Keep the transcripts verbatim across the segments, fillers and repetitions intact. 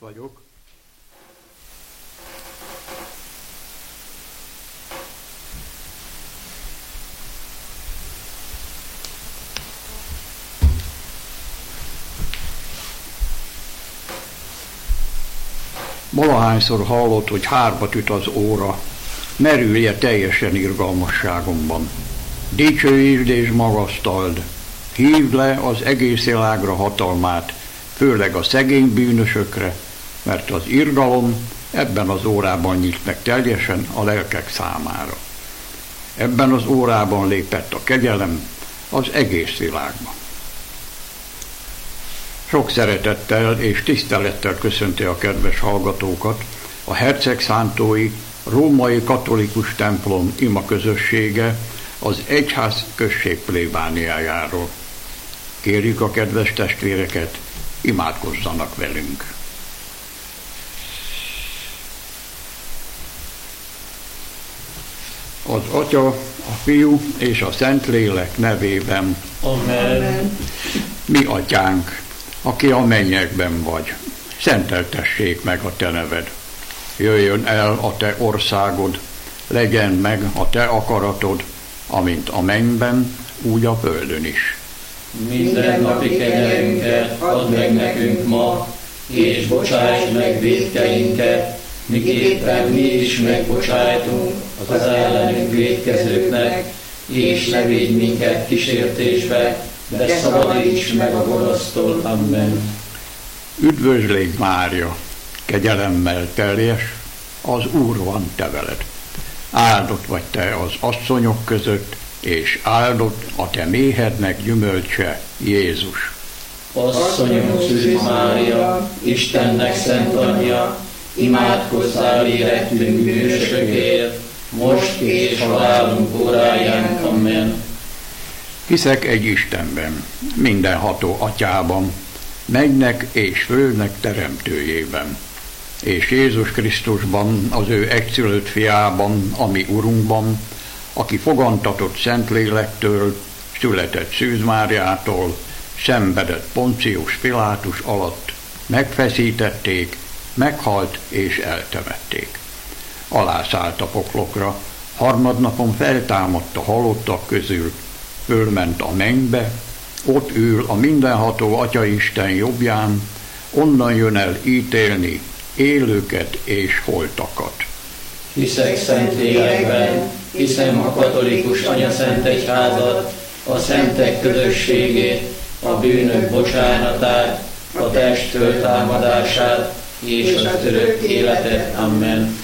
vagyok. Valahányszor hallott, hogy hármat üt az óra, merülje teljesen irgalmasságomban. Dicsőítsd és magasztald, hívd le az egész világra hatalmát, főleg a szegény bűnösökre, mert az irgalom ebben az órában nyílt meg teljesen a lelkek számára. Ebben az órában lépett a kegyelem az egész világba. Sok szeretettel és tisztelettel köszönti a kedves hallgatókat a hercegszántói római katolikus templom ima közössége az egyház község plébániájáról. Kérjük a kedves testvéreket, imádkozzanak velünk. Az Atya, a Fiú és a Szentlélek nevében. Amen. Mi Atyánk, aki a mennyekben vagy, szenteltessék meg a te neved. Jöjjön el a te országod, legyen meg a te akaratod, amint a mennyben, úgy a földön is. Minden napi kenyerünket add meg nekünk ma, és bocsáss meg vétkeinket, miképpen mi is megbocsájtunk az ellenünk vétkezőknek, és ne védj minket kísértésbe, de szabadíts meg a gonosztól. Amen. Üdvözlégy Mária, kegyelemmel teljes, az Úr van te veled. Áldott vagy te az asszonyok között, és áldott a te méhednek gyümölcse, Jézus. Asszonyom Szűz Mária, Istennek szent anyja, imádkozzál érettünk bűnösökért, most és halálunk óráján. Amen. Hiszek egy Istenben, mindenható Atyában, mennynek és földnek teremtőjében, és Jézus Krisztusban, az ő egyszülött fiában, ami Urunkban, aki fogantatott Szentlélektől, született Szűz Máriától, szenvedett Poncius Pilátus alatt, megfeszítették, meghalt és eltemették. Alászállt a poklokra, harmadnapon feltámadt a halottak közül, fölment a mennybe, ott ül a mindenható Atyaisten jobbján, onnan jön el ítélni élőket és holtakat. Hiszek Szentlélekben, hiszem a katolikus anyaszentegyházat, a szentek közösségét, a bűnök bocsánatát, a test föltámadását és az örök életet. Amen.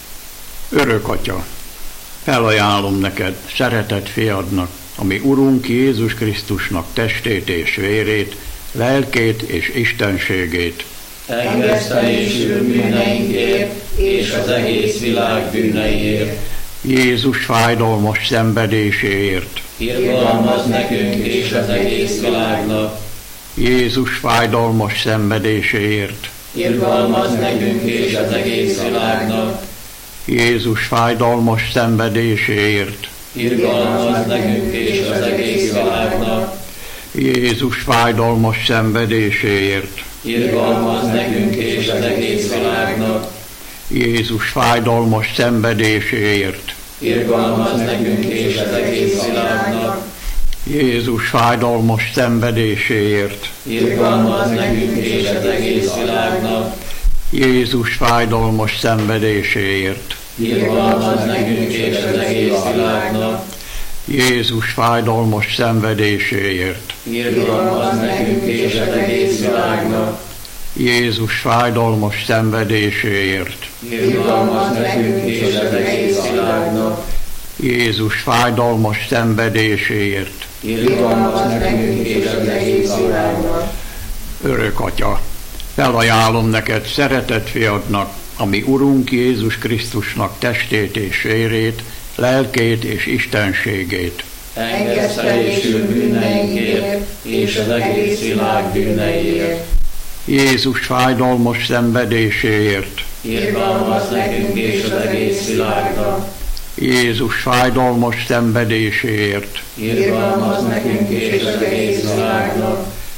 Örök Atya, felajánlom neked szeretett fiadnak, ami Urunk Jézus Krisztusnak testét és vérét, lelkét és istenségét, engesztelésül bűneinkért és az egész világ bűneiért. Jézus fájdalmas szenvedéséért, Irgalmazz nekünk és az egész világnak. Jézus fájdalmas szenvedéséért, Irgalmazz nekünk és az egész világnak. Jézus fájdalmas szenvedéséért, Irgalmazz nekünk és az egész világnak. Jézus fájdalmas szenvedéséért, Irgalmazz nekünk és az egész világnak. Jézus fájdalmas szenvedéséért, Irgalmazz nekünk és az egész világnak. Jézus fájdalmas szenvedéséért, Irgalmazz nekünk és az egész világnak. Jézus fájdalmas szenvedéséért, Irgalmazz nekünk és az egész világnak. Jézus fájdalmas szenvedéséért, Irgalmazz nekünk és az egész világnak. Jézus fájdalmas szenvedéséért, Irgalmazz nekünk és az egész világnak. Jézus fájdalmas szenvedéséért. Irgalmazz nekünk és az egész világnak. Örök Atya, felajánlom neked szeretett fiadnak, ami Urunk Jézus Krisztusnak testét és vérét, lelkét és istenségét, engesztelésül bűneinkért és az egész világ bűneiért. Jézus fájdalmas szenvedéséért, Irgalmazz nekünk és az egész világnak. Jézus fájdalmas szenvedéséért, Irgalmazz nekünk és az egész világnak.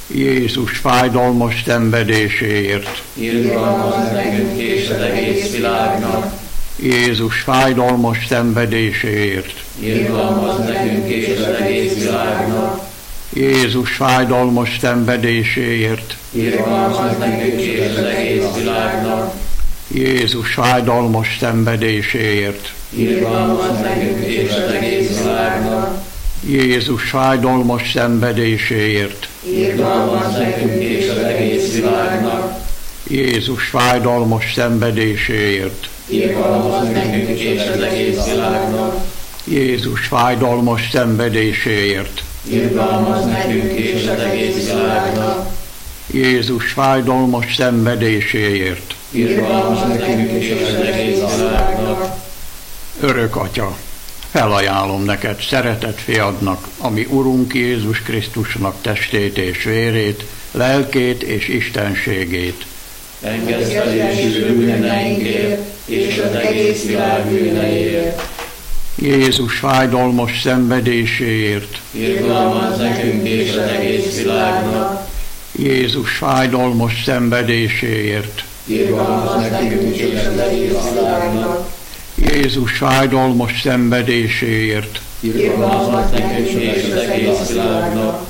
Jézus fájdalmas szenvedéséért, irgalmazz nekünk és az egész világnak. Jézus fájdalmas szenvedéséért, Irgalmazz nekünk és az egész világnak. Jézus fájdalmas szenvedéséért, Irgalmazz nekünk és az egész világnak. Jézus fájdalmas szenvedéséért, Irgalmazz nekünk és az egész világnak. Jézus fájdalmas szenvedéséért, Irgalmazz nekünk és az egész világnak. Jézus fájdalmas szenvedéséért, Irgalmazz nekünk és az egész világnak. Jézus fájdalmas szenvedéséért, Irgalmazz nekünk és az egész világnak. Jézus fájdalmas szenvedéséért, Irgalmazz nekünk és az egész világnak. Örök Atya, felajánlom neked szeretett fiadnak, ami Urunk Jézus Krisztusnak testét és vérét, lelkét és istenségét. Engedd felésül bűneinkért és az egész világ bűneiért. Jézus fájdalmas szenvedéséért, Irgalmazz nekünk és az egész világnak. Jézus fájdalmas szenvedéséért, Irgalmazz nekünk és az egész világnak. Jézus fájdalmas szenvedéséért, Irgalmazz nekünk és az egész világnak.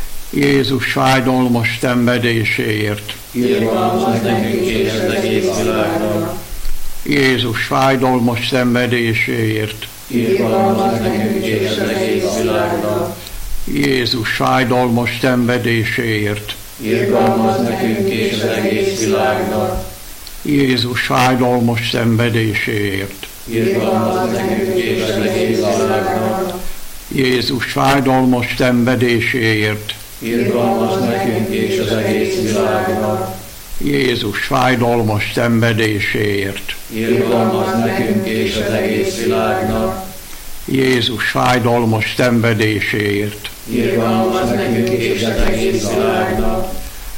Jézus fájdalmas szenvedéséért, Irgalmazz nekünk és az egész világnak. Jézus fájdalmas szenvedéséért, Irgalmazz nekünk és az egész világnak. Jézus fájdalmas szenvedéséért, Irgalmazz nekünk és az egész világnak. Jézus fájdalmas szenvedéséért, Irgalmazz nekünk és az egész világnak. Jézus fájdalmas szenvedéséért, Irgalmazz nekünk és az egész világnak. Jézus fájdalmas szenvedéséért, Irgalmazz nekünk és az egész világnak. Jézus fájdalmas szenvedéséért. Irgalmazz nekünk és az egész világnak.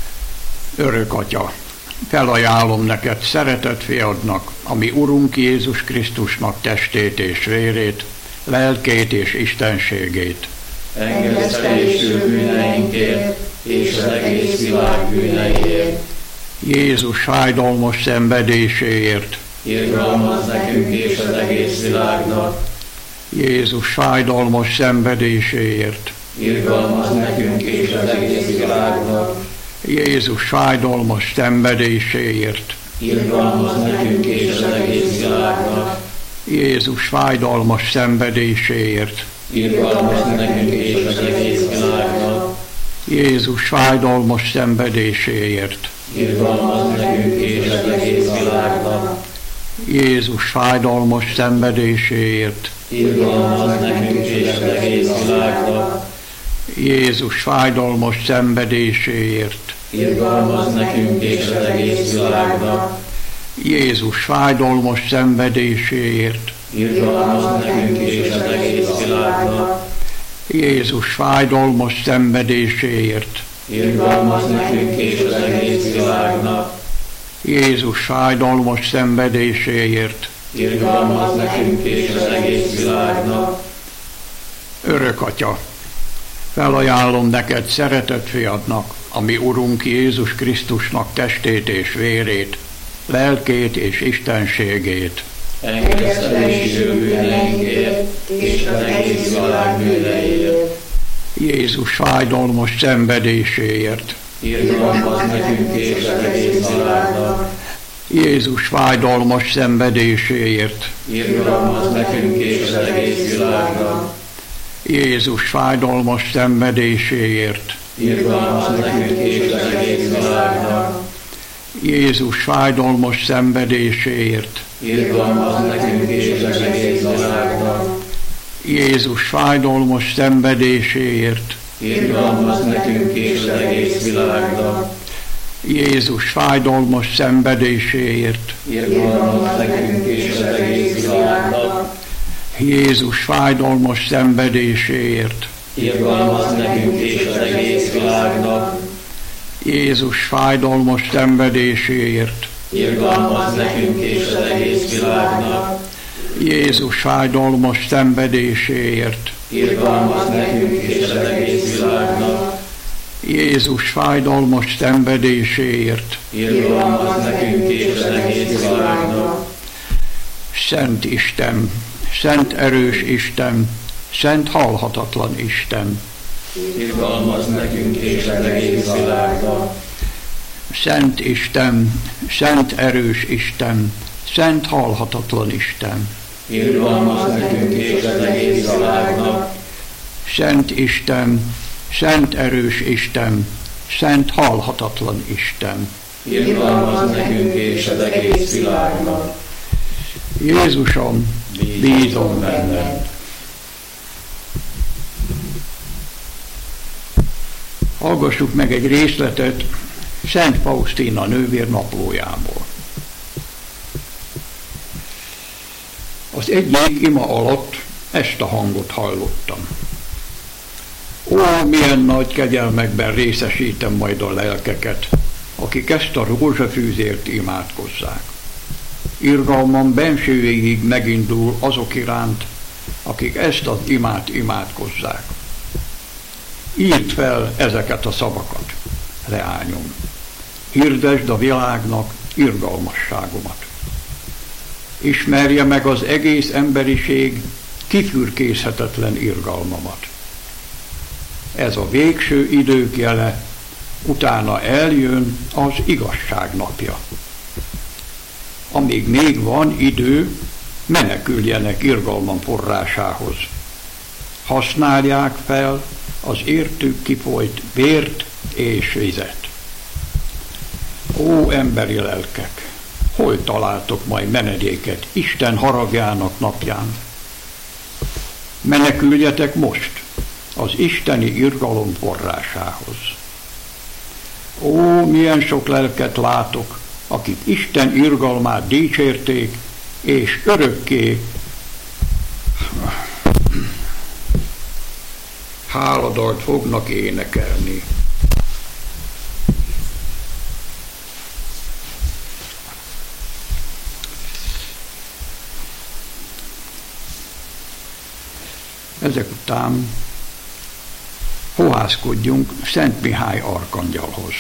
Örök Atya, felajánlom neked szeretett fiadnak, ami Urunk Jézus Krisztusnak testét és vérét, lelkét és istenségét. Engedd felésül bűneinkért és az egész világ bűneiért. Jézus fájdalmas szenvedéséért, Irgalmazz nekünk és az egész világnak. Jézus fájdalmas szenvedéséért, Irgalmazz nekünk és az egész világnak. Jézus fájdalmas szenvedéséért, Irgalmazz nekünk és az egész világnak. Jézus fájdalmas szenvedéséért, Irgalmazz nekünk és az egész világnak. Jézus fájdalmas szenvedéséért, Irgalmazz nekünk és az egész világnak. Jézus fájdalmas szenvedéséért, Irgalmazz nekünk és az egész világnak. Jézus fájdalmas szenvedéséért, Irgalmazz nekünk és az egész világnak. Jézus fájdalmas szenvedéséért, Irgalmazz nekünk és az egész világnak. Jézus fájdalmas szenvedéséért, Irgalmazz nekünk és az egész világnak. Jézus fájdalmas szenvedéséért. Irgalmazz nekünk és az egész világnak. Örök Atya, felajánlom neked szeretett fiadnak, ami Urunk Jézus Krisztusnak testét és vérét, lelkét és istenségét. Engedd felésül bűneinkért és az egész világ bűneiért. Jézus fájdalmas szenvedéséért, Irgalmazz nekünk és az egész világnak. Jézus fájdalmas szenvedéséért, Irgalmazz nekünk és az egész világnak. Jézus fájdalmas szenvedéséért, Irgalmazz nekünk és az egész világnak. Jézus fájdalmas szenvedéséért, Irgalmazz nekünk és az egész világnak. Jézus fájdalmas szenvedéséért, Irgalmazz nekünk és az egész világnak. Jézus fájdalmas szenvedéséért, Irgalmazz nekünk és az egész világnak. Jézus fájdalmas szenvedéséért, Irgalmazz nekünk és az egész világnak. Jézus fájdalmas szenvedéséért, Irgalmazz nekünk és az egész világnak. Jézus fájdalmas szenvedéséért, Irgalmazz nekünk és az egész világnak. Jézus fájdalmas szenvedéséért, irgalmaz nekünk és az egész világnak. Szent Isten, szent erős Isten, szent halhatatlan Isten, irgalmaz nekünk és az egész világnak. Szent Isten, szent erős Isten, szent halhatatlan Isten, irgalmaz nekünk és az egész világnak. Szent Isten, szent erős Isten, szent halhatatlan Isten, irgalmaz nekünk és az egész világnak. Jézusom, bízom benned. Hallgassuk meg egy részletet Szent Faustina nővér naplójából. Az egyik ima alatt ezt a hangot hallottam. Ó, milyen nagy kegyelmekben részesítem majd a lelkeket, akik ezt a rózsafűzért imádkozzák. Irgalmam bensőjéig megindul azok iránt, akik ezt az imát imádkozzák. Írd fel ezeket a szavakat, leányom. Hirdesd a világnak irgalmasságomat. Ismerje meg az egész emberiség kifürkészhetetlen irgalmamat. Ez a végső idők jele, utána eljön az igazság napja. Amíg még van idő, meneküljenek irgalmam forrásához. Használják fel az értük kifolyt vért és vizet. Ó, emberi lelkek, hol találtok majd menedéket Isten haragjának napján? Meneküljetek most az isteni irgalom forrásához. Ó, milyen sok lelket látok, akik Isten irgalmát dicsérték, és örökké háladalt fognak énekelni. Ezek után fohászkodjunk Szent Mihály arkangyalhoz.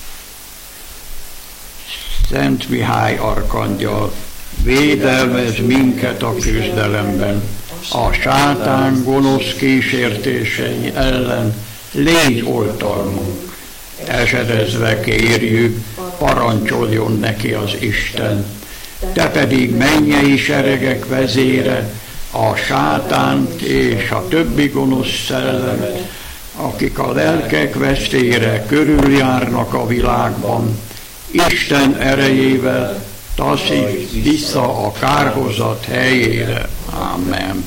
Szent Mihály arkangyal, védelmez minket a küzdelemben, a sátán gonosz kísértései ellen légy oltalmunk. Esedezve kérjük, parancsoljon neki az Isten. Te pedig mennyei seregek vezére, a sátánt és a többi gonosz szellemet, akik a lelkek vesztére körüljárnak a világban, Isten erejével taszít vissza a kárhozat helyére. Amen.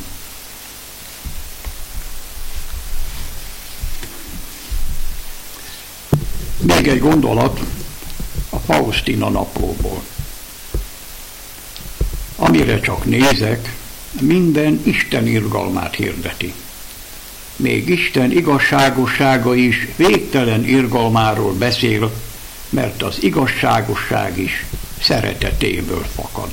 Még egy gondolat a Faustina naplóból. Amire csak nézek, minden Isten irgalmát hirdeti. Még Isten igazságossága is végtelen irgalmáról beszél, mert az igazságosság is szeretetéből fakad.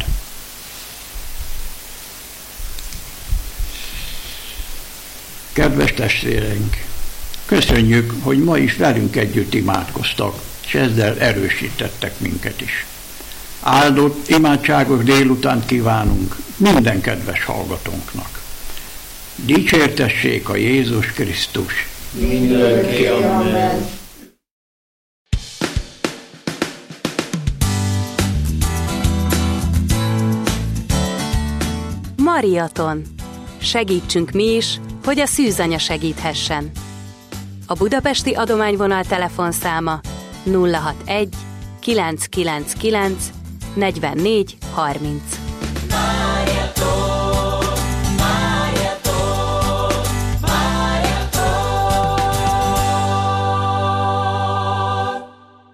Kedves testvéreink, köszönjük, hogy ma is velünk együtt imádkoztak, és ezzel erősítettek minket is. Áldott, imádságos délutánt kívánunk minden kedves hallgatónknak. Dicsértessék a Jézus Krisztus! Mindörökké, amen. Mariaton. Segítsünk mi is, hogy a szűzanya segíthessen. A budapesti adományvonal telefonszáma nulla hatvanegy kilencszázkilencvenkilenc negyvennégy harminc.